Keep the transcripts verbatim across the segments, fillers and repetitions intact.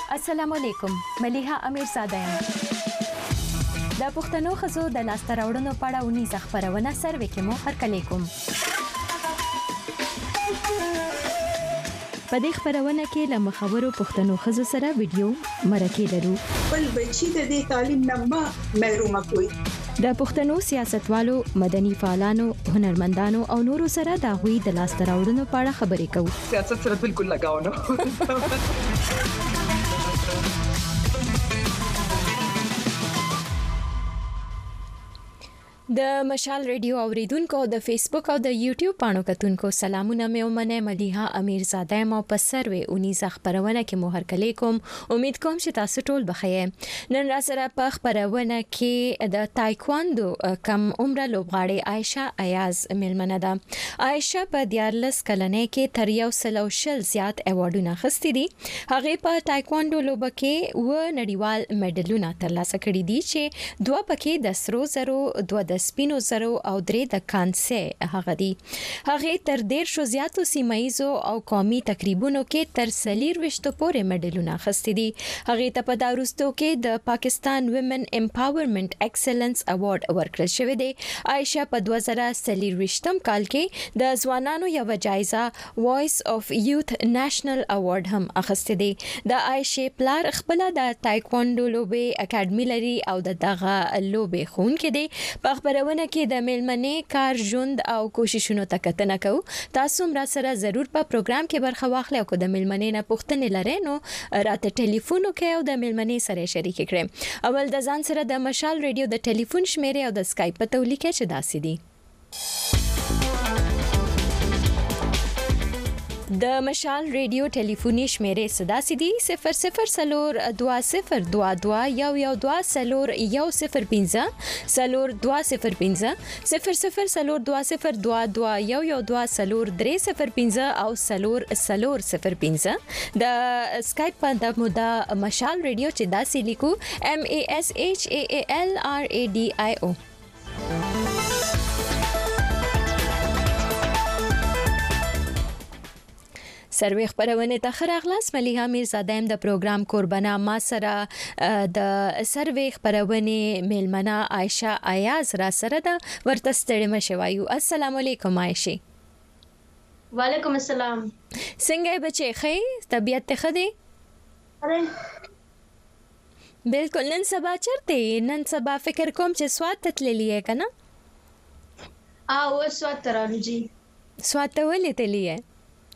السلام علیکم. ملیحه امیرزاده یم. د پښتنو ښځو د لاسته راوړنو په اړه ونیزه خپرونه سروې کې مو هرکلی کوم. په دې خپرونه کې له مخورو پښتنو ښځو سره ویډیو مرکې لرو. بل بچی د دې تعلیم نه ما محروم کوي. د پښتنو سیاستوالو، مدني فعالانو، هنرمندانو او نورو سره د غوي د لاسته راوړنو په اړه خبرې کوو. سیاست سره بالکل لگاو نه. د مشال ریډیو اوریدونکو د فیسبوک او د یوټیوب پاڼو کتونکو سلامونه مې ومنه. ملیحه امیرزاده مو په سروې اونیزه خبرونه کې مو هرکلی کوم. امید کوم چې تاسو ټول بخیر. نن را سره په خبرونه کې د تایکواندو کم عمره لوبغاړې عایشه ایاز ملمنه ده. عایشه په دیارلس کلنۍ کې تر یو سل او شل زیات ایوارډونه اخیستي دي. هغه په تایکواندو لوبه کې و نړیوال میډلونه ترلاسه کړي دي چې دوه پکې د سرو زرو، دوه د سپینو زرو او درې د کانسه هغه دي. هغه تر ډیر شو زیاتو سیمایزو او قومي تقریبونو کې تر سلیر وشتو پورې میډلونه اخیستي دي. هغه ته په داروستو کې د پاکستان ویمن امپاورمنت ایکسلنس ایوارډ ورکړل شوی دی. عایشه په دوه زره سلیر وشتم کال کې د ځوانانو یو جایزه وایس اف یوث نېشنل ایوارډ هم اخیسته دي. د عایشه پلار خپل د تایکواندو لوبې اکیډمي لري او د دغه لوبې خونکې دي. په خبرونه کې د میلمنې کار ژوند او کوششونو ته کتنه کوو. تاسو هم را سره ضرور په پروګرام کې برخه واخلئ او کو د میلمنې نه پوښتنې لرئ نو راته ټلیفون وکړئ او د میلمنې سره شریک کړئ. اول د ځان سره د مشال ریډیو د ټلیفون شمیرې او د اسکایپ په تولیکه چې داسې دي. د مشال ریډیو ټلیفوني شمیرې صدا سي دي صفر صفر سلور دوا صفر دوا دوا یو یو دوا سلور یو صفر پنځه سلور دوا صفر پنځه صفر صفر سلور دوا صفر دوا دوا یو یو دوا سلور درې صفر پنځه او سلور سلور صفر پنځه. د اسکایپ په د مودا مشال ریډیو چې دا سي لیکو M A S H A A L R A D I O. سروې خبرونه ته خراغلاس. ملیحه امیرزاده د پروګرام قربانا ما سره د سروې خبرونه میلمنه عایشه ایاز را سره ده. ورته ستړي مشوایو. السلام علیکم عایشه. وعلیکم السلام. څنګه بچي خې طبيعت ته خدي؟ اره بالکل. نن سبا چرته نن سبا فکر کوم چې سوات تتللی ہے کنه؟ ا و سوات ترانو جی. سوات ته ولې تللی ہے؟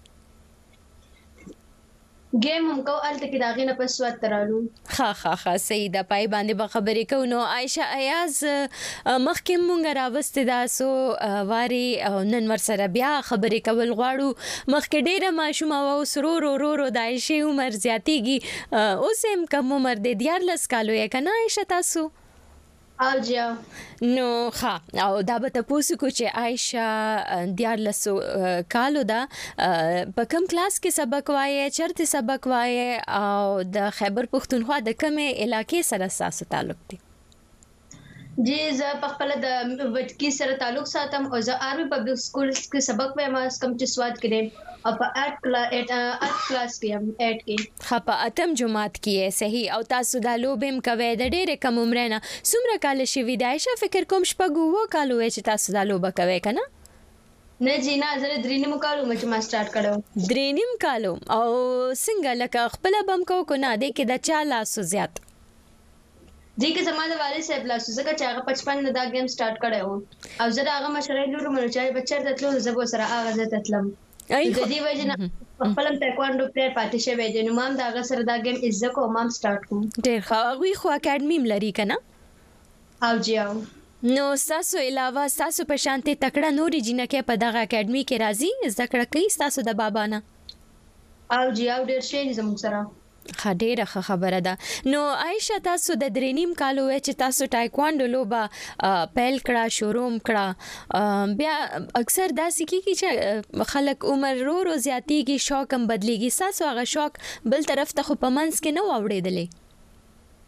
گیم هم کو الته کې داغې نه پس وات ترالو. ها ها ها صحیح ده. پای باندې به خبرې کوو. نو عایشه ایاز مخکې مونږ راوستې دا سو واري نن ور سره بیا خبرې کول غواړو. مخکې ډیره ماشومه او سرور ورورو د عایشه عمر زیاتیږي. اوس هم کم عمر د دیارلس کالو یې کنه عایشه تاسو؟ او جا نو ها او دا به تاسو کو چې عایشه دیارلس کالو دا په کوم کلاس کې سبق وایي، چرته سبق وایي او د خیبر پښتونخوا د کومه علاقې سره تاسو تعلق دی؟ جی زه په خپل د وټکی سره تعلق ساتم او زه عربي پبلک سکول کې سبق وایم کم چې سواد کړم او په اټ کلاس کې هم اټ کې خا په اتم جماعت کې صحیح. او تاسو د لوبم کوي د ډېر کم عمر نه څومره کال شي وی دایشه فکر کوم شپږو کالو چې تاسو د لوبه کوي کنه؟ نه جی نه زه درې نیم کالو مې ما سٹارټ کړو. درې نیم کالو. او څنګه لکه خپل بم کو کو نه دې کې د چا لاسو زیات؟ جی که زما د والد صاحب لاسو زکه چې هغه پچپن نه دا گیم سٹارټ کړو او زه هغه مشرای لورو مې چې بچر تلو زه به سره هغه زه تتلم. د دې وجه نه خپلم تایکواندو پلیئر پاتې شوی دی. نو مام دا هغه سره دا گیم عزت کو مام سٹارټ کوم. ډېر ښه. وی خو اکیډمي لري کنه؟ او جی او نو تاسو علاوه تاسو په شانتي تکړه نوري جنکه په دغه اکیډمي کې راځي زده کړه کوي تاسو د بابا نه؟ او جی او ډېر شي زموږ سره. خډيره خبره ده. نو عایشه تاسو د درینیم کالو چې تاسو ټایکواندو لوبه پیل کړه شروع کړه بیا اکثر داسې کیږي چې خلک عمر رو رو زیاتیږي شوق هم بدليږي. تاسو هغه شوق بل طرف ته خو پمنس کې نه وړېدلې؟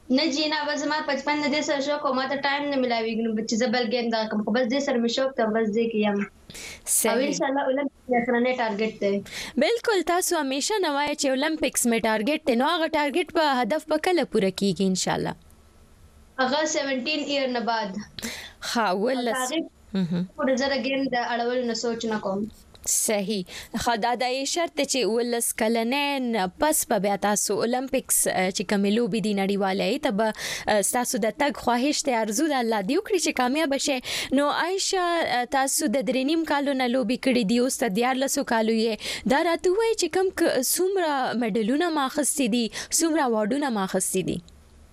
نه جینا بس ما بچپن نه دې سره شوق او ما ته ټایم نه ملاویږي نو چې زبل گیم دا کوم خو بس دې سره مې شوق ته بس دې کې یم او ان شاء الله اولمپیک سره نه ټارګټ دی بالکل تاسو همیشه نوای چې اولمپیکس می ټارګټ ته نو هغه ټارګټ په هدف په کله پوره کیږي ان شاء الله هغه سیونټین ایئر نه بعد ها ولس په زړه ګیم د اړول نه سوچ نه کوم صحیح خدا د شرط چې ولس کلنین پس په بیا تاسو اولمپیکس چې کوملو بي دي نړیوالې تب تاسو د تګ خواهش ته ارزو د الله دی وکړي چې کامیاب شي نو عائشہ تاسو د درینیم کالو نه لوبي کړې دی اوس د دیار لسو کالو یې دا راته وای چې کم سومره میډلونه ماخستې دي سومره واډونه ماخستې دي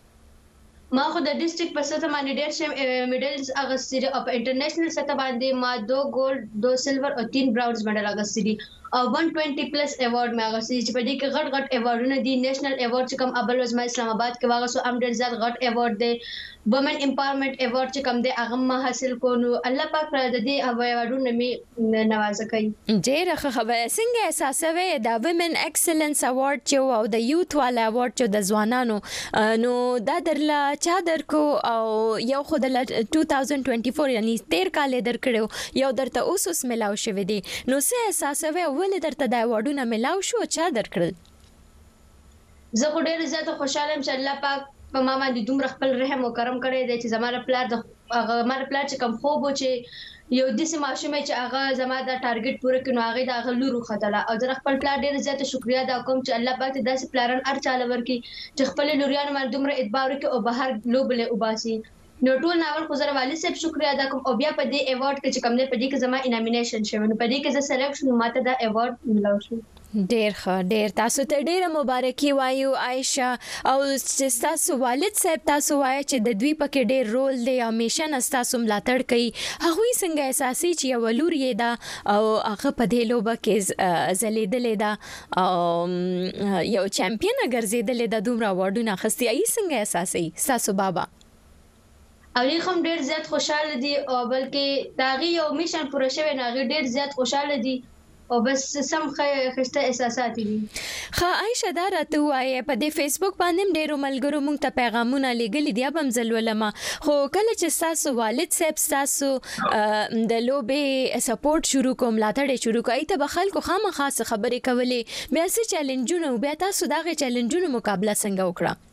ما خو د ډیسټریکټ په سطح باندې ډېر شم میډلز اغستري او په انټرنیشنل سطح باندې ما دو ګولډ دو سلور او تین براونز میډل اغستري او one twenty پلس ایوارډ ما اغستري چې په دې کې غټ غټ ایوارډونه دي نیشنل ایوارډ چې کوم ابل وزما اسلام آباد کې واغسو ام ډېر زیات غټ ایوارډ دی وومن امپاورمنٹ ایوارډ چې کوم دی هغه ما حاصل کو نو الله پاک پر د دې ایوارډونو می نوازه کوي ډېر ښه خبره څنګه احساسوي د وومن ایکسلنس ایوارډ چې او د یوث والا ایوارډ چې د ځوانانو نو دا درلا چا درکو او یو خو د two thousand twenty-four یعنی تیر کال درکړو یو درته اوس اوس ملاو شوی دی نو څه احساسوي ولې درته د ایوارډونو ملاو شو چا درکړل زه خو ډېر زیات خوشاله یم چې الله پاک په ما باندې دومره خپل رحم او کرم کړی دی چې زماره پلار د هغه ماره پلار چې کم خوب و چې یو داسې ماشومه چې هغه زما د ټارګټ پوره کړي نو هغه د هغه لورو خدله او زه خپل پلار ډېر زیات شکریا ادا کوم چې الله پاک داسې پلاران هر چاله ورکي چې خپل لوریانو باندې دومره اعتبار وکړي او بهر لوبله وباسي نو ټول ناول خو زره والي صاحب شکریا ادا کوم او بیا په دې ایوارډ کې چې کوم نه په دې کې زما انامینیشن شوی نو په دې کې زه سلیکټ شوم ماته دا ایوارډ ملو شو ډېر ښه ډېر تاسو ته ډېره مبارکي وایو عائشہ او چې تاسو والد صاحب تاسو وایي چې د دوی پکې ډېر رول دی همیشه نستاسو ملاتړ کوي هغه څنګه احساسي چې یو لور یې دا او هغه په دې لوبه کې زلیدلې دا او یو چمپیون ګرځیدلې دا دومره واډونه خستي ای څنګه احساسي تاسو بابا او یې هم ډېر زیات خوشاله دي او بلکې داغي یو میشن پوره شوی نه ډېر زیات خوشاله دي او بس سم خسته احساسات دي خا عائشہ دا راته وایي په دې فیسبوک باندې ډېر ملګرو مونږ ته پیغامونه لګلي دي ابم زلولما خو کله چې تاسو والد صاحب تاسو د لوبې سپورټ شروع کوم لاټړې شروع کوي ته خلکو خامخا خبرې کولې بیا څه چیلنجونه بیا تاسو دغه چیلنجونو مقابله څنګه وکړه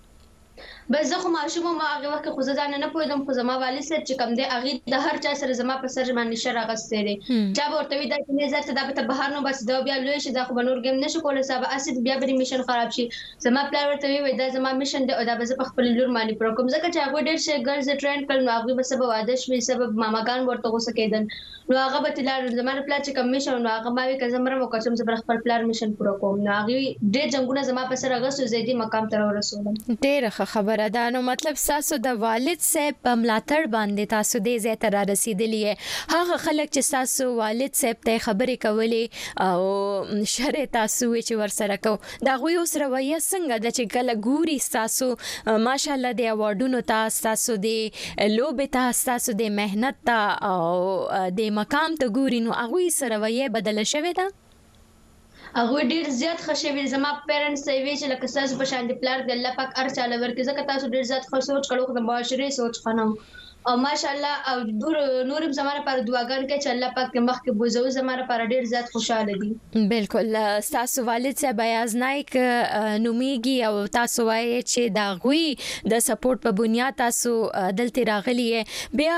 بس زه خو ماشوم ما هغه وخت خو ځان نه پوهیدم خو زما والد صاحب چې کم دی هغه د هر چا سره زما په سر باندې شر غستې دي چا ورته وی دا چې نه زړه دا په بهر نو بس دا بیا لوي شي دا خو بنور گیم نشو کولای صاحب اسید بیا به میشن خراب شي زما پلان ورته وی دا زما میشن دی او دا به په خپل لور باندې پر کوم ځکه چې هغه ډېر شي ګرځ ټرین کړ نو هغه به سبب عادش وي سبب ماماګان ورته غوسه کېدل نو هغه به تلار زما پلان چې کم میشن نو هغه ما وی که زمره مو کوم چې خپل پلان میشن پوره کوم نو هغه ډېر جنگونه زما په سر غوسه زیدي مقام ته ورسولم ډېر خبره ده نو مطلب تاسو د والد صاحب په ملاتړ باندې تاسو دې ځای ته را رسیدلې هغه خلک چې تاسو والد صاحب ته خبرې کولې او شر تاسو چې ورسره کو دا غوي اوس رویه څنګه د چې کله ګوري تاسو ماشاءالله د ایوارډونو تاسو تاسو د لوبې تاسو تاسو د مهنت ته او د مقام ته ګوري نو هغه سره رویه بدل شوه دا هغه ډیر زیات خوشوي زما پیرنټس یې وی چې لکه تاسو په شان دي پلار د الله پاک ار چاله ورکه ځکه تاسو ډیر زیات خوش سوچ کړو خو د معاشري سوچ خنم او ماشاءالله او دور نورم زماره پر دعاګان کې چې الله پاک مخ کې بوزو زماره پر ډیر زیات خوشاله دي بالکل تاسو والد صاحب بیاز نایک نومیږي او تاسو وایي چې دا غوي د سپورټ په بنیاد تاسو دلته راغلی بیا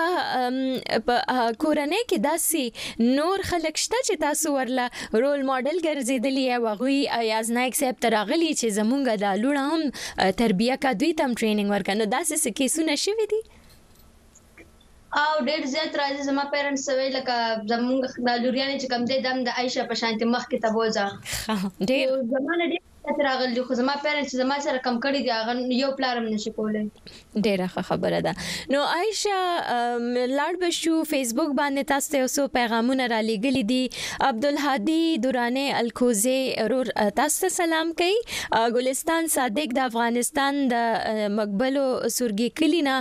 کورنۍ کې داسي نور خلک شته چې تاسو ورله رول ماډل ګرځیدلی او غوي بیاز نایک صاحب تراغلی چې زمونږ د لوړ هم تربیه کا دوی تم ټریننګ ورکنه داسې څه کیسونه شوي دي او ډېر زیات راځي زما پیرنټس وی لکه زمونږ د لوريانې چې کم دي دم د عائشہ په شانتي مخ کې تبوزه ډېر زمانه ډېر راغلی خو زما پیرنټس زما سره کم کړی دی هغه یو پلارم نشي کولای ډېره خبره ده نو عائشہ لاړ بشو فیسبوک باندې تاسو ته اوسو پیغامونه را لګلی دي عبدالهادي دوراني الکوزي ورور تاسو سلام کوي ګلستان صادق د افغانستان د مقبلو سورګي کلینا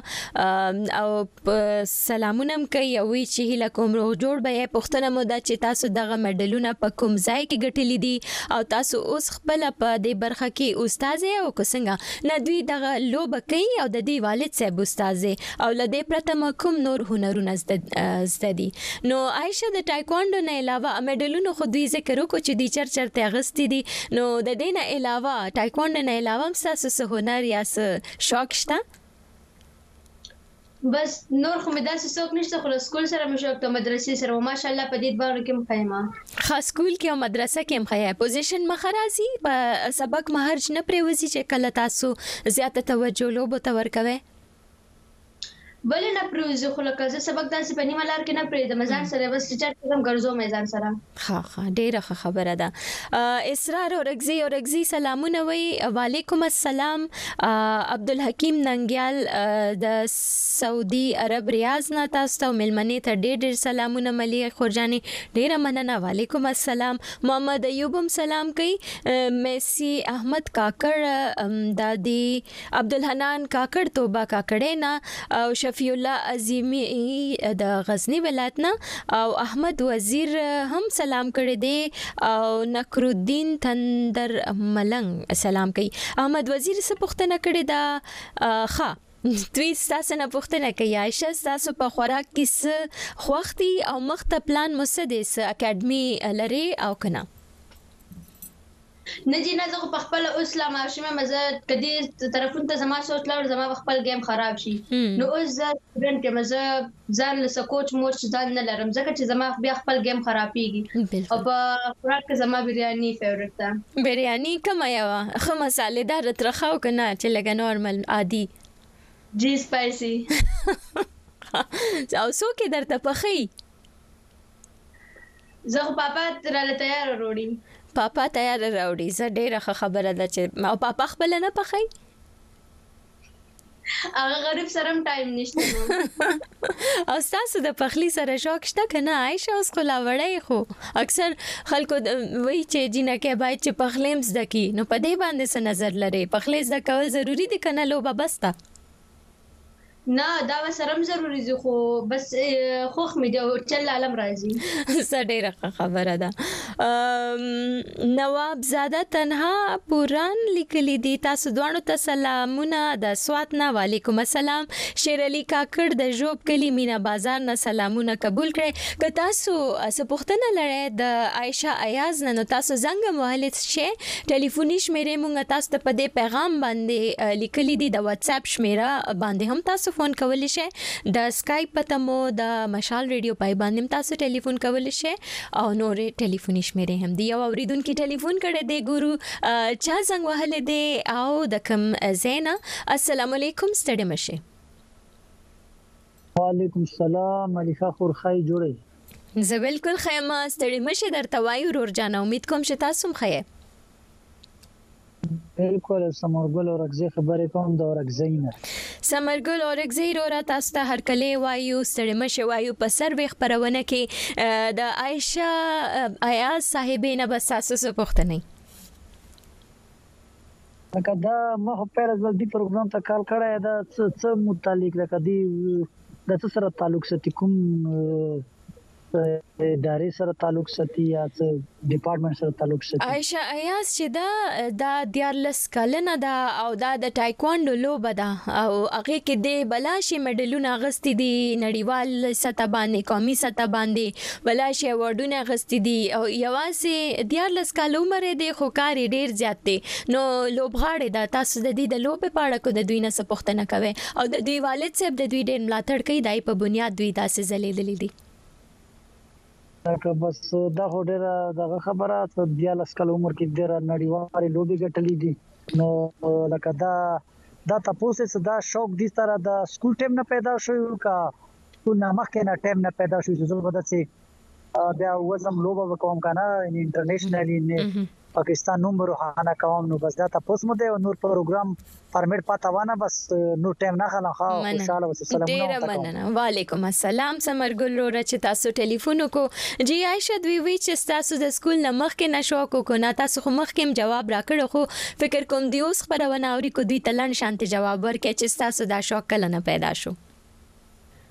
او سلامونه کوي او چې هله کوم روغ جوړ به پښتنه مو د چې تاسو دغه مډلونه په کوم ځای کې ګټلې دي او تاسو اوس خپل په په دې برخه کې استاد او څنګه نه دوی دغه لوب کوي او د دې والد صاحب استاد او لدې پرته کوم نور هنرونه زده دي. نو عائشه د ټایکوانډو نه علاوه میډلونو خو دوی ذکر وکړو چې د چر چرته اغستې دي، نو د دې نه علاوه ټایکوانډو نه علاوه هم تاسو څه هنر یا څه شوق شته؟ بس نور خو مې داسې څوک نشته، خو سکول سره مې شوق ته مدرسې سره ماشاءالله په دې باندې کې مخایمه خاص سکول کې او مدرسه کې مخایه پوزیشن مخرازي په سبق مهرج نه پریوزي چې کله تاسو زیاته توجه لوبو ته ورکوي بل نه پروزه خو لکه زه سبق داسې په نیمه لار کې نه پرېږدم ځان سره بس ټیچر کوم ګرځو مې ځان سره. ها ها ډیره خبره ده. اسرار اورګزي اورګزي سلامونه وي. وعلیکم السلام. عبدالحکیم ننګیال د سعودي عرب ریاض نه تاسو ته ملمنې ته ډېر ډېر سلامونه ملي خورجاني ډیره مننه. وعلیکم السلام. محمد ایوبم سلام کوي. میسی احمد کاکړ د دې عبدالحنان کاکړ توبه کاکړې نه او شفیع الله عظیمی د غزنی ولایت نه او احمد وزیر هم سلام کړی دی او نکرالدین تندر ملنګ سلام کوي. احمد وزیر څه پوښتنه کړې ده؟ ښه دوی ستاسو نه پوښتنه کوي عائشه ستاسو په خوراک کې څه خوښتي او مخته پلان مسدس اکیډمي لري او کنه؟ نه جی نه زه په خپل اوس لا ماشومه مزه کدي طرفون ته زما سوچ لور زما خپل گیم خراب شي نو اوس زه سټوډنټ یم زه ځان له کوچ موچ ځان نه لرم ځکه چې زما بیا خپل گیم خرابېږي او په خوراک کې زما بریاني فیورټ ده. بریاني کومه یو خو مصالحدار ترخاو کنه چې لګا نورمال عادي جی سپایسي او سو کې درته پخې زه پاپا تراله تیار وروړي پاپا تیار راوړي. زه ډېره خبره ده چې او پاپا خپل نه پخای هغه غریب سره ټایم نشته او تاسو د پخلی سره شوق شته کنه عائشه؟ اوس خو لا وړای خو اکثر خلکو وایي چې جنکه باید چې پخلیم زده کی نو په دې باندې څه نظر لري؟ پخلی زده کول ضروری دي کنه لوبه بسته؟ نه دا وسرم ضروری دي خو بس خوخ مې دی چل عالم راځي. سړی خبره ده. نواب زاده تنها پوران لیکلی دي تاسو دوانو ته سلامونه د سوات نه. وعلیکم السلام. شیر علي کاکړ د جوب کلی مینا بازار نه سلامونه قبول کړئ. که تاسو څه پوښتنه لرئ د عائشه ایاز نه نو تاسو زنګ موهلت شئ ټلیفوني شمیرې مونږ تاسو ته په دې پیغام باندې لیکلی دي د واتس اپ شمیره باندې هم تاسو فون کولی شئ. د اسکایپ پته مو د مشال ریډیو پای باندې تاسو ټلیفون کولی شئ او نورې ټلیفوني شمیرې هم دي. یو اوریدونکو ټلیفون کړی دی ګورو چا څنګه وهله دی او د کوم زینا. السلام علیکم ستړي مشه. وعلیکم السلام ملیکا خورخای جوړی. زه بالکل خیمه ستړي مشه درته وایو ورور جان امید کوم چې تاسو مخه. بالکل سمرګل اورګزي خبرې کوم د اورګزي نه. سمرګل اورګزي ورو تاسو ته هر کله وایو ستړي مشه وایو په سروي خبرونه کې د عائشه ایاز صاحبې نه بس تاسو څه پوښتنه؟ لکه دا ما په ورځ د پروګرام ته کال کړه دا څه متعلق لکه دی د څه سره تعلق ساتي کوم ادارې سره تعلق ساتي یا څه ډپارټمنټ سره تعلق ساتي؟ عائشه ایاز چې دا د دیارلس کلنه دا او دا د ټایکوانډو لوبه ده او هغه کې د بلاشي میډلونه غستې دي نړیوال سطح باندې قومي سطح باندې بلاشي اوارډونه غستې دي او یوازې دیارلس کال عمر دی خو کار ډیر زیات دی نو لوبغاړي دا تاسو د دې د لوبې په اړه کو د دوی نه څه پوښتنه کوي او د دوی والد صاحب د دوی ډیر ملاتړ کوي دای په بنیاد دوی تاسو زلیدلې دي؟ که بس دا ډیره دغه خبره ته دیالس کال عمر کې ډیره نړیوالې لوبې ګټلې دي نو لکه دا دا تاسو څه دا شوق دي ستاره د سکول ټیم نه پیدا شوی کا ټول نامه کې نه ټیم نه پیدا شوی چې زه به داسې بیا وزم لوبه وکوم کنه انټرنیشنل نه پاکستان نوم روحانه کوم نو بس دا تاسو مو د نور پروګرام پرمیټ پاتاوانه بس نو ټیم نه خلا خو خوشاله وسه سلامونه مننه. وعلیکم السلام سمرګل ورو چې تاسو ټلیفون کو جی عائشه دوی وی چې تاسو د سکول نه مخکې نشو کو کو نه تاسو خو مخکې جواب راکړو خو فکر کوم دی اوس خبرونه اوري کو دوی تلن شانت جواب ورکړي چې تاسو دا شوق کله نه پیدا شو؟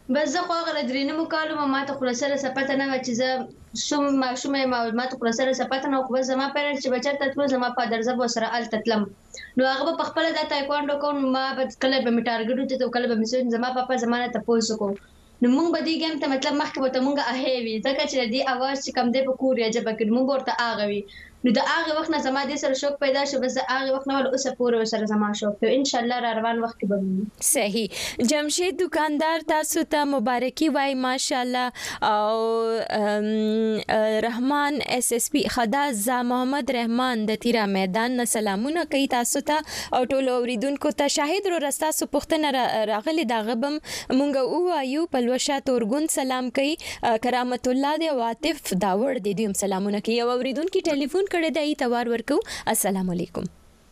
بس زه خو هغه درې نیمو کالو ما ماته خو سره سپته نه وه چې زه سوم ماشومه ما ماته خو سره سپته نه خو بس زما پیرنټس چې بچر ته تلو زما فادر زه به سره هلته تلم نو هغه به په خپله دا تایکوانډو کوم ما به کله به مې ټارګټ وته کله به مې زما پاپا زما نه تپوس وکړو نو موږ به دې ګیم ته مطلب مخکې به ته موږ اهې وي ځکه چې دې اواز چې کم دی په کور یا ژبه کې موږ ورته هغه وي نو د هغه وخت نه زما دې سره شوق پیدا شو بس د هغه وخت نه ول اوسه پورې سره زما شوق ته ان شاء الله را روان وخت کې به صحیح جمشید دکاندار تاسو ته مبارکي وای ماشاءالله او رحمان اس اس پی خدا ز محمد رحمان د تیرا میدان نه سلامونه کوي تاسو ته او ټول اوریدونکو ته شاهد رو رستا سو پختنه راغلي دا غبم مونږ او ایو پلوشا تورګون سلام کوي کرامت الله دی عاطف داوړ دی دویم سلامونه کوي او اوریدونکو ټلیفون کړه دای توار ورکو السلام علیکم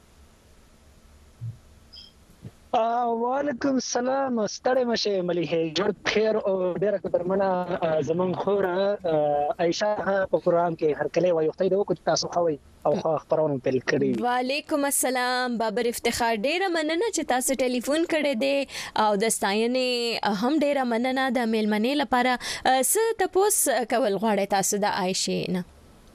وعلیکم السلام ستړی مشه مليحه جوړ خیر او ډیره قدرمنه زمون خور عائشه په قرآن کې هر کله وایي خدای د وکړ تاسو خوي او خبرونه پیل کړی وعلیکم السلام بابر افتخار ډیره مننه چې تاسو ټلیفون کړی دی او د ستاینې هم ډیره مننه د میلمنې لپاره څه تاسو کول غواړئ تاسو د عائشه نه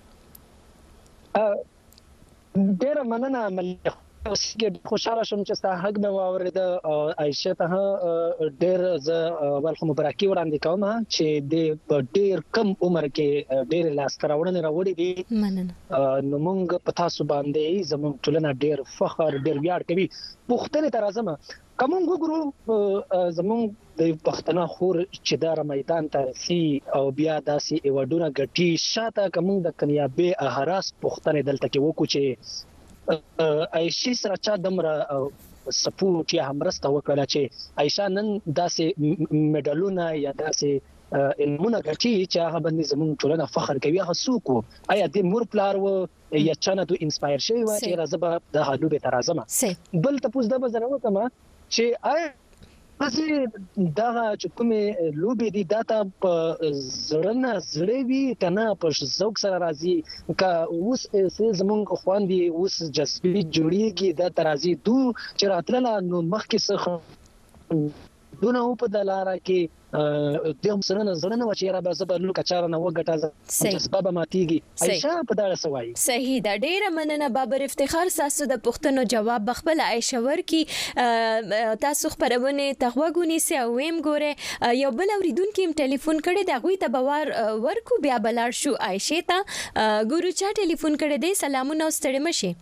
ډیره مننه مليحه خوشاله شوم چې ستا حق مې واورېده عائشه ته ډېر زه ولکه مبارکي وړاندې کوم چې د ډېر کم عمر کې ډېر لاسته راوړنې راوړې دي مننه نو موږ په تاسو باندې زموږ ټولنه ډېر فخر ډېر ویاړ کوي پوښتنه ته راځم کوم وګورو زموږ د پښتنه خور چې دا میدان تاریخي او بیا داسې ایوډونه غټي شاته کوم د کنیابه احراس پښتنه دلته کې وکړو چې عائشه سره چا دمره سپورټ یا همرسته وکړه چې عائشه نن داسې میډالونه یا داسې علمونه غټي چې هغه باندې زموږ ټولنه فخر کوي هغه څوک آیا د مور پلار و یا چانه تو انسپایر شوی و چې راځه د هډو به ترازمه بل تاسو د بزنه وکما چې آیا پسې دا چې کومه لوبي دي داتا په زړه زړه وی کنه په ذوق سره راځي کا اوس زمونږ خواندي اوس جذبي جوړیږي د ترازی دو چې راتلله نو مخکې څخه دونه په دلاره کې د هم سره نظر نه وچې را به زبر لو کچاره نه وګټه جذبه ماتيږي عائشه په دغه سوای صحیح دا ډیره مننه بابر افتخار تاسو د پښتنو جواب بخبل عائشه ورکی تاسو خبرونه تغوګونی سي او ويم ګوره یو بل اوریدونکو ټلیفون کړي دا غوي ته بوار ورکو بیا بلار شو عائشه ته ګورو چا ټلیفون کړي دی سلامونه ستړي مشه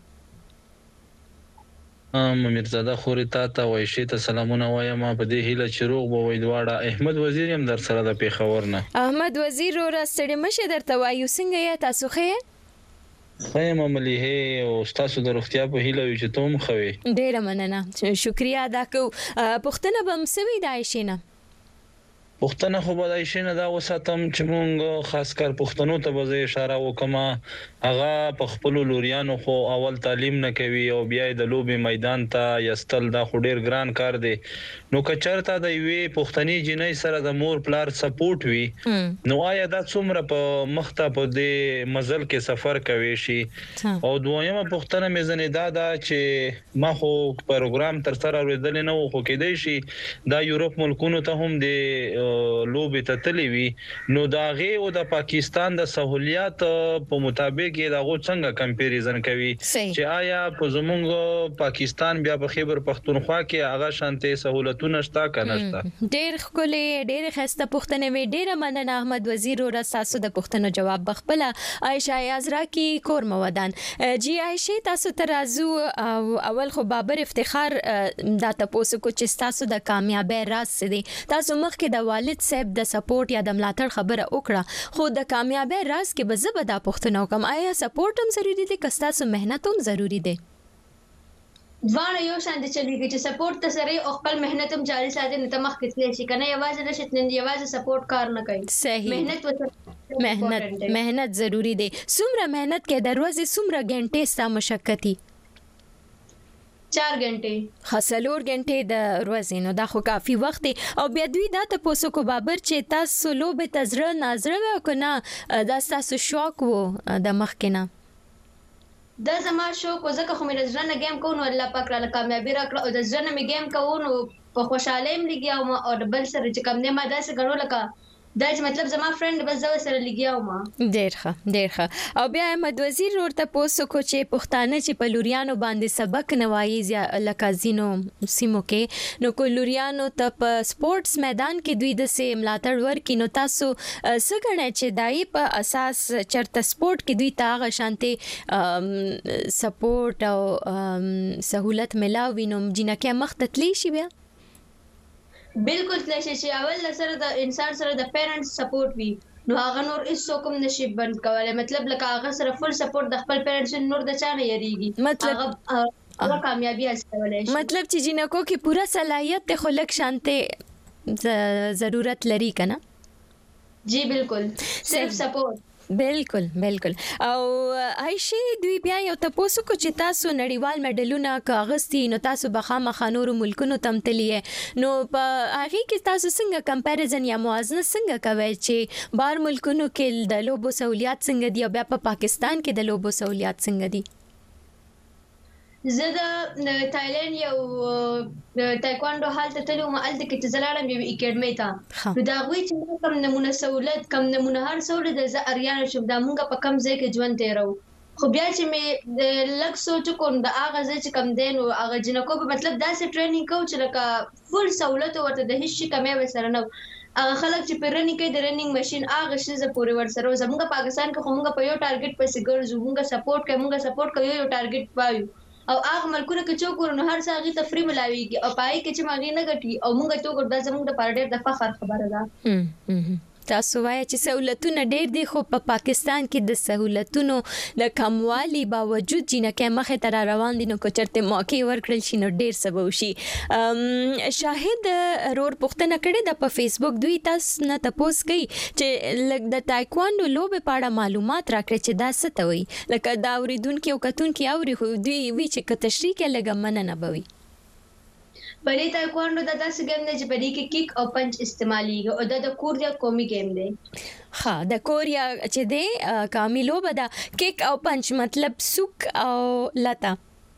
ام میرزاده خوري تا ته وایشي ته سلامونه وایم په دې هیله چې روغ به وای دواړه احمد وزیر هم در سره د پیښور نه احمد وزیر رو راستړي مشه درته وایو څنګه یا تاسو خې خیم مليحه او تاسو د روغتیا په هیله یو چې توم خوي ډیره مننه شکریا ادا کو پښتنه بم سوي د عائشه نه پښتنه خو به عائشه نه دا وساتم چې مونږ خاص کر پښتنو ته به اشاره وکما هغه په خپل لوريانو خو اول تعلیم نه کوي او بیا د لوبي میدان ته یستل دا خو ډیر ګران کار دی نو کچرته د وی پښتني جنۍ سره د مور پلار سپورټ وی نو آیا دا څومره په مخته په دې مزل کې سفر کوي شي او دویمه پښتنه میزنه دا دا چې ما خو پروګرام تر سره ورېدل نه وو خو کېدای شي دا یورپ ملکونو ته هم د لوبي ته تللی وی نو دا غي او د پاکستان د سہولیات په مطابق دا غو څنګه کمپیریزن کوي چې آیا په زمونږ پاکستان بیا په خیبر پختونخوا کې هغه شانته سہولتونه شته کنه شته ډېر خولې ډېر خسته پښتنه وی ډېر مننه احمد وزیر او تاسو د پښتنو جواب بخبل عائشه یازرا کی کور مودان جی عائشه تاسو ترازو اول خو بابر افتخار دا تاسو کو چې تاسو د کامیابی راز سدي تاسو مخکې د والد صاحب د سپورټ یا د ملاتړ خبره وکړه خو د کامیابی راز کې به زبدا پښتنو کوم آیا سپورټ هم ضروری دی که تاسو مهنت هم ضروری دی ځوان یو شان دي چې چې سپورټ ته سره او خپل مهنت هم جاري ساتي نه تمخ کتلی شي کنه یوازې نشي نن یوازې سپورټ کار نه کوي صحیح مهنت وسره مهنت مهنت ضروری دی څومره مهنت کې دروازه څومره غنټه ستا مشقتي چار غنټه خاصلور غنټه د ورځې نو دا خو کافي وخت دی او بیا دوی دا ته پوسو کو بابر چې تاسو لوب تزره نظر و کنه دا تاسو شوق وو د مخ کنه دا زما شوق وزکه خو مې رزنه گیم کوو نو الله پاک را کامیابی راکړه او د ځنه مې گیم کوو نو په خوشاله هم لګیا ما او بل سره چې کوم نه ما داسې غړو لکه دا چې مطلب زما فرند بس زو سره لګیا ما ډیر ښه ډیر ښه او بیا احمد وزیر ورته پوسو کو چې پښتانه چې په لوریانو باندې سبق نوایي لکه زینو سیمو کې نو کو لوریانو ته په سپورتس میدان کې دوی د سه ملاتړ ورکې نو تاسو څنګه چې دای په اساس چرته سپورت کې دوی ته غشانته سپورت او سہولت ملاوي نو جنکه مخ تتلی شي بیا بالکل تلشي چې اول سره د انسان سره د پیرنټس سپورټ وي نو هغه نور هیڅ کوم نشي بند کولای مطلب لکه هغه سره فل سپورټ د خپل پیرنټس نور د چا نه یریږي مطلب هغه کامیابی حاصلولای شي مطلب چې جنکو کې پورا صلاحیت ته خلک شانته ضرورت لري کنه جی بالکل صرف سپورټ بالکل بالکل او عائشہ دوی بیا یو تاسو کو چې تاسو نړیوال میډلونه کاغستی نو تاسو بخامه خانورو ملکونو تمتلیه نو په هغه کې تاسو څنګه کمپیریزن یا موازنه څنګه کوي چې بار ملکونو کې د لوبو سہولیات څنګه دي او بیا په پاکستان کې د لوبو سہولیات څنګه دي زه د تایلند یو تایکواندو حالت ته لوم الته کې تزلالم یو اکیډمي ته نو دا غوي چې کوم نمونه سہولت کم نمونه هر سہولت د ز اریان شوم دا مونږ په کم ځای کې ژوند تیرو خو بیا چې مې لږ سوچ کوم د اغه ځای چې کم دین او اغه جنکو په مطلب داسې ټریننګ کو چې لکه فل سہولت ورته د هیڅ کمې وسره نه اغه خلک چې په رننګ کې د رننګ ماشين اغه شي ز پورې ور سره زموږ پاکستان کې همغه په یو ټارګټ پسې ګرځو مونږ سپورټ کوي مونږ سپورټ کوي یو ټارګټ پایو او هغه ملکونه کې چې کورونه هر څاغي تفریح ملاويږي او پای کې چې ماغي نه غټي او مونږ ته ګرځا زموږ د پاره ډېر د فخر خبره ده تاسو وایي چې سہولتونه ډېر دي خو په پاکستان کې د سہولتونو د کموالي باوجود جنکه مخه تر روان دي نو کو چرته موقع ورکړل شي نو ډېر سبب شي شاهد رور پښتنه کړي د په فیسبوک دوی تاسو نه تاسو کوي چې لګ د تایکواندو لوبه پاړه معلومات راکړي چې دا څه ته وي لکه دا اوریدونکو او کتونکو اوري خو دوی وی چې ک تشریح کې لګ مننه نه بوي بلې تایکواندو د داسې ګیم دی چې په دې کې کیک او پنچ استعماليږي او دا د کوریا قومي ګیم دی ها د کوریا چې دی قومي لوبه ده کیک او پنچ مطلب سوک او لتا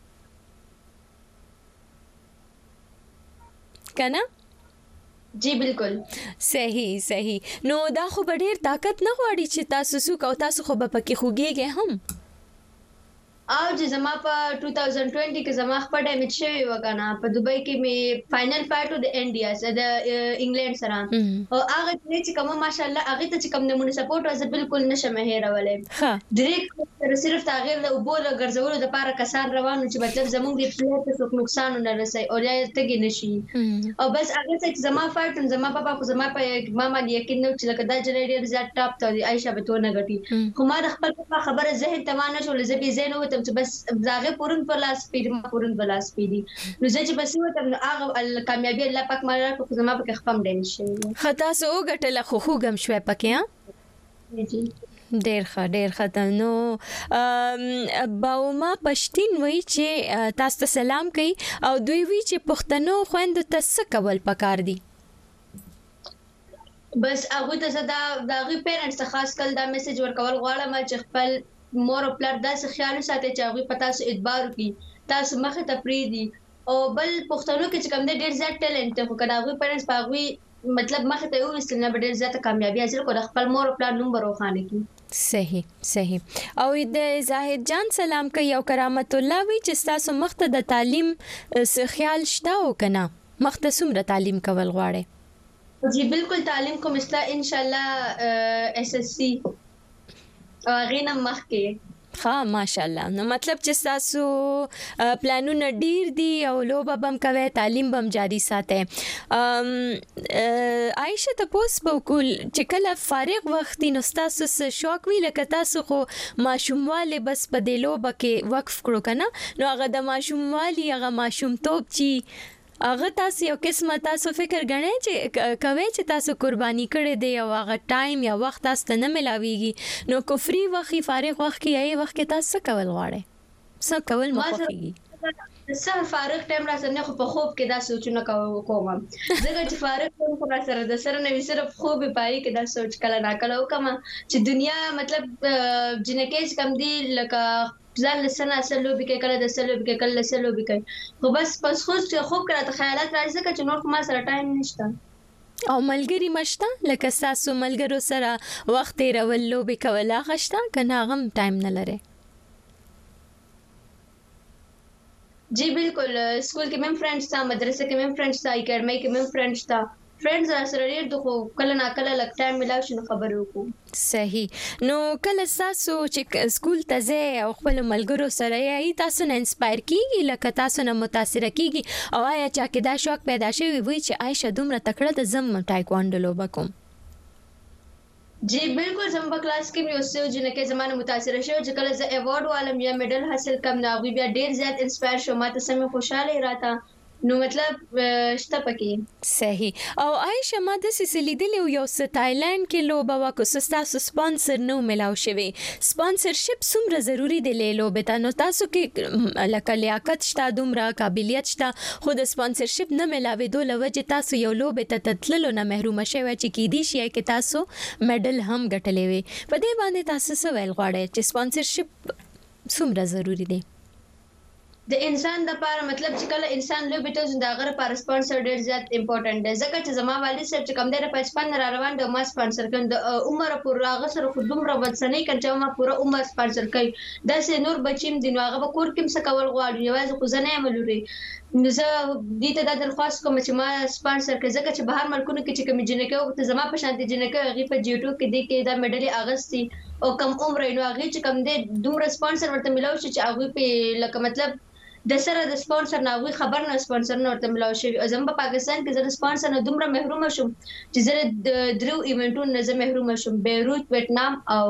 کنه جی بالکل صحیح صحیح نو دا خو ډېر طاقت نه غواړي چې تاسو سوک او تاسو خو به پکې خوږیږئ هم او چې زما په two thousand twenty کې زما خپل ډیمیج شوی وکنه په دوبۍ کې می فائنل فایټ د انډیا سره د انګلند سره او هغه چې کوم ماشاءالله هغه ته چې کوم نمونه سپورټ وځ بالکل نشم هېرولې ها ډایرکټ صرف تغیر د وبول غرزولو د پاره کسان روانو چې مطلب زموږ د پلیئر ته څوک نقصان نه رسي او یا تګ نشي او بس هغه چې زما فایټ زما پاپا خو زما په ماما یقین نو چې لکه دا جنریټر زیات ټاپ ته عائشہ به تو نه غټي خو ما د خپل خبره ذهن ته مانه شو لزبي زینو چې بس زاغه پورن په لاس پیډ ما پورن په لاس پیډ نو چې بس یو ته هغه کامیابی الله پاک مال راکو زما په خپم ډیم شي خطا سو غټله خو خو غم شوي پکې ها جی ډیر ښه ډیر ښه نو باوما پښتين وای چې تاسو ته سلام کوي او دوی وی چې پښتنو خويند ته څه کول پکار دي بس هغه ته دا دغه پیرنټس خاص کل دا میسج ورکول غواړم چې خپل مور او پلار داسې خیال ساتي چې هغه پتا سو اعتبار وکړي تاسو مخه تفریدي او بل پښتنو کې چې کوم ډېر زیات ټیلنټ ته کړه هغه پیرنټس پاغوي مطلب مخه ته یو وسنه ډېر زیات کامیابی حاصل کړه خپل مور او پلار نوم بروخانه کی صحیح صحیح او د زاهد جان سلام کوي او کرامت الله وی چې تاسو مخته د تعلیم خیال شته او کنه مخته سمره تعلیم کول غواړي جی بالکل تعلیم کوم اسلا ان شاء الله اس اس سی غینا مخکې ها ماشاءالله نو مطلب چې تاسو پلانونه ډیر دي او لوبه بم کوي تعلیم بم جاری ساتي ام عائشہ تاسو په کول چې کله فارغ وخت نو تاسو څه شوق وی لکه تاسو خو ماشومواله بس په دې لوبه کې وقف کړو کنه نو هغه د ماشوموالي هغه ماشوم توپ چی هغه تاسو یو قسمه تاسو فکر غنئ چې کوي چې تاسو قرباني کړې دی او هغه ټایم یا وخت تاسو نه ملاويږي نو کفري وخت فارغ وخت کې یې وخت کې تاسو کول غواړئ څه کول مخکې سه فارغ ټایم را سره خو په خوب کې دا سوچونه کوم زه چې فارغ ټایم خو را سره د سره نه صرف خوب پای کې دا سوچ کله نا کله وکم چې دنیا مطلب جنکه کم دی لکه ځان لسنه اصل لوبي کې کله د اصل لوبي کې کله اصل لوبي کې خو بس پس خو خوب کړه خیالات راځي چې نور ما سره ټایم نشته او ملګری مشته لکه تاسو ملګرو سره وخت تیرول لوبي کولا غشته کنه غم ټایم نه لري जी बिल्कुल स्कूल के में फ्रेंड्स था मदरसे के में फ्रेंड्स था एकेडमी के में फ्रेंड्स था फ्रेंड्स سره ډېر د خو کله نا کله لک ټایم ملاو شنو خبرو کو صحیح نو کله تاسو چې سکول ته ځئ او خپل ملګرو سره یې تاسو نه انسپایر کیږي لکه تاسو نه متاثر کیږي او آیا چا کې دا شوق پیدا شوی وي چې عائشہ دومره تکړه د زم ټایکوانډو لوبه کوم जी बिल्कुल زم په کلاس کې مې اوسه چې نه کې زمانه متاثر شوه چې کله ز ایوارډ والم یا میډل حاصل کم نه وی بیا ډېر زیات انسپایر شوم ماته سم خوشاله راته نو مطلب شته پکې صحیح او عائشہ ما د سیسلی د یو س تایلند کې لوبه وکړه تاسو سپانسر نو ملاو شوی سپانسرشپ څومره ضروری دی له لوبه ته نو تاسو کې لکه لیاقت شته دومره قابلیت شته خو د سپانسرشپ نه ملاوي دوه لوجه تاسو یو لوبه ته تتللو نه محروم شوی چې کې دي شي کې تاسو میډل هم ګټلې وي په دې باندې تاسو څه ویل غواړئ چې سپانسرشپ څومره ضروری دی د انسان د لپاره مطلب چې کله انسان لوبي ته ځي دا غره پر سپانسر ډیر زیات امپورټنت دی ځکه چې زما والد صاحب چې کوم دی په پچپن را روان د ما سپانسر کړي د عمر پر راغه سره خو دومره ودسنۍ کړي چې ما پوره عمر سپانسر کړي دا سه نور بچیم دی نو هغه به کور کې څه کول غواړي یوازې خو زنه عملوري نو زه دې ته د درخواست کوم چې ما سپانسر کړي ځکه چې بهر ملکونو کې چې کوم جنکه او ته زما په شانتي جنکه هغه په جیټو کې دی کې دا میډل اغستی او کم عمر نو هغه چې کوم دی دومره سپانسر ورته ملو شي چې هغه په لکه مطلب د سره د سپانسر نه وی خبر نه سپانسر نه ورته ملاو شي ازم په پاکستان کې زره سپانسر نه دومره محروم شوم چې زره د درو ایونټونو نه زه محروم شوم بیروت ویتنام او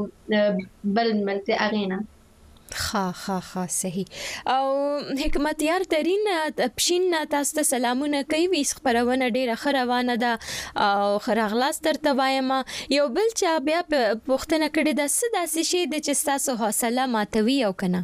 بل ملته اغینا خا خا خا صحیح او حکمت یار ترين پښین تاسو ته سلامونه کوي ویس خبرونه ډیره خروانه ده او خراغلاس ترته وایم یو بل چا بیا پوښتنه کړې ده څه داسې شي د چې تاسو حوصله ماتوي او کنه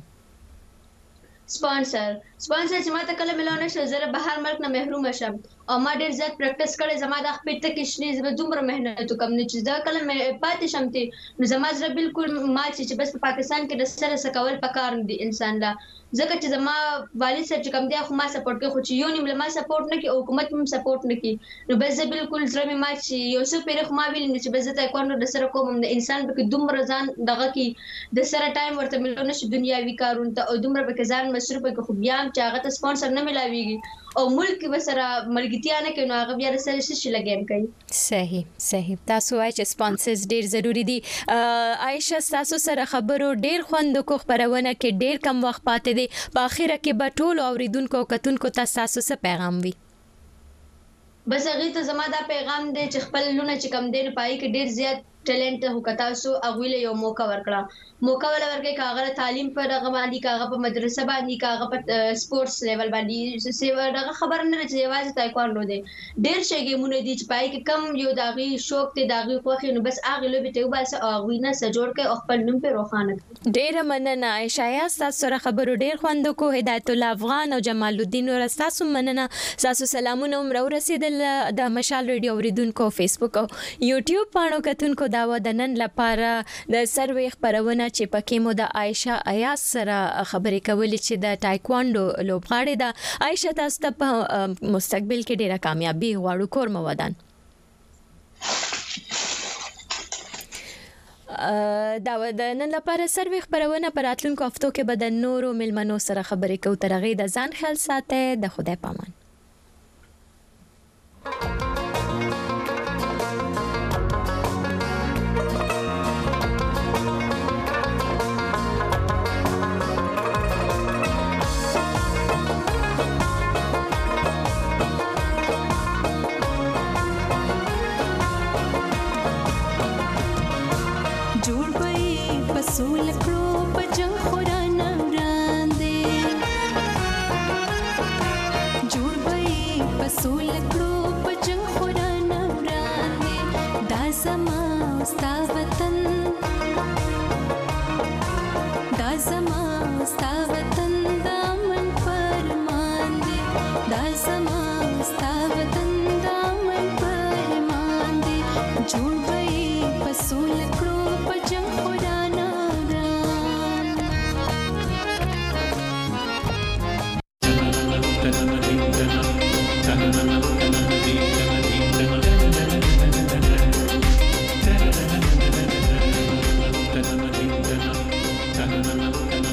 سپانسر سپانسر چې ما ته کله ملونه شو زره بهر ملک نه محروم شم او ما ډیر زیات پریکټیس کړې زما د خپل ته کې شنه زما دومره مهنت وکم نه چې دا کله مې پاتې شم ته نو زما زره بالکل ما چې بس په پاکستان کې د سره سکول پکار دي انسان لا ځکه چې زما والد صاحب چې کوم دی خو ما سپورټ کوي خو چې یو نیم له ما سپورټ نه کوي او حکومت هم سپورټ نه کوي نو بس زه بالکل زړه مې ما چې یو څه پیره خو ما ویل چې بس زه تایکوانډو د سره کوم د انسان په دومره ځان دغه کې د سره ټایم ورته ملونه شي دنیاوي کارونه ته او دومره به ځان مصروف کوي خو بیا چې هغه ته سپانسر نه ملاويږي او ملک به سره ملګرتیا نه کوي نو هغه بیا سره شي لګیم کوي صحیح صحیح تاسو وايي چې سپانسرز ډیر ضروری دي عائشہ تاسو سره خبرو ډیر خوند کو خبرونه کې ډیر کم وخت پاتې دي په اخر کې به ټول اوریدونکو کتونکو تاسو څه پیغام وي بس هغه ته زما دا پیغام دی چې خپل لونه چې کم دی پای کې ډیر زیات ټیلنټ هو کتا سو اغه له یو موقع ورکړه موقع ولا ورکې کاغه تعلیم پر هغه باندې کاغه په مدرسه باندې کاغه په سپورتس لیول باندې سیو دغه خبر نه چې یوازې تایکوانډو دی ډیر شي ګمونه دي چې پای کې کم یو داغي شوق ته داغي خوخي نو بس اغه له به وباسه اغه نه سجوړ کې خپل نوم په روخانه ډیر مننه عائشہ تاسو سره خبرو ډیر خوند کو هدایت الله افغان او جمال الدین ور تاسو مننه تاسو سلامونه عمر رسیدل د مشال ریډیو اوریدونکو فیسبوک او یوټیوب پاڼو کتونکو دا د نن لپاره د سروي خبرونه چې پکې مو د عائشہ ایاز سره خبرې کولې چې د ټایکوانډو لوبغاړې ده عائشہ تاسو ته په مستقبل کې ډیره کامیابی غواړو کور مو ودان دا د نن لپاره سروي خبرونه پر راتلونکو هفتو کې به د نورو ملمنو سره خبرې کوو تر هغه د ځان خیال ساتئ د خدای پامان پسول کړو په جنگ خورانه وړاندې جوړ به پسول کړو په جنگ خورانه وړاندې دا زما ستا وطن دا زما ستا وطن دا من فرمان دی دا زما ستا وطن دا من فرمان دی جوړ به پسول کړو په جنگ خورانه Thank you.